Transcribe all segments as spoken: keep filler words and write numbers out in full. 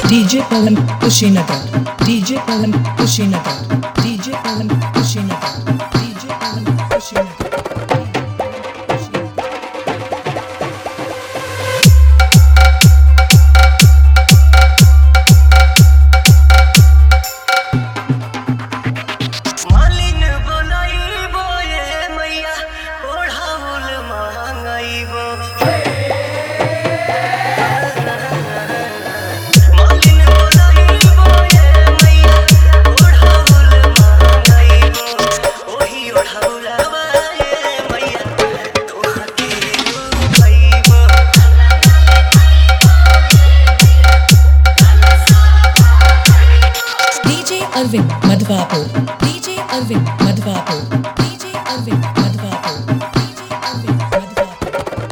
DJ Pawan Kushinagar, DJ Pawan Kushinagar, DJ Pawan Kushinagar, DJ Pawan Kushinagar. Arvind Madhwapur, DJ Arvind Madhwapur, DJ Arvind Madhwapur, DJ Arvind Madhwapur.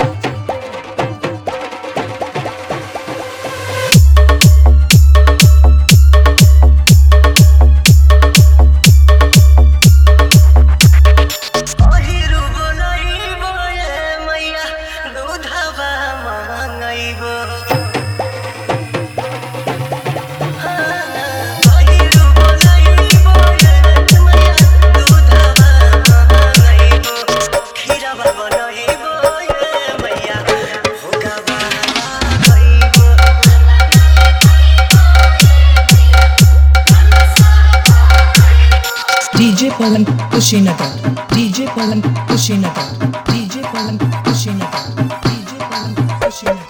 DJ Pawan Kushinagar, DJ Pawan Kushinagar, DJ Pawan Kushinagar, DJ Pawan Kushinagar.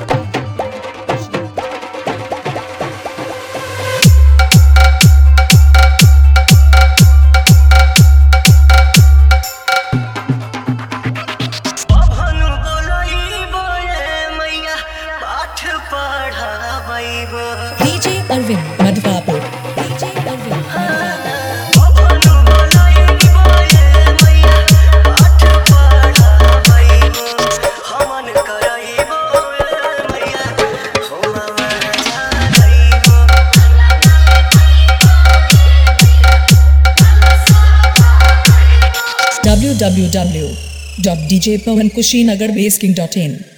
DJ Arvind Madhwapur, DJ Arvind Madhwapur. w w w dot d j pawan kushinagar basking dot in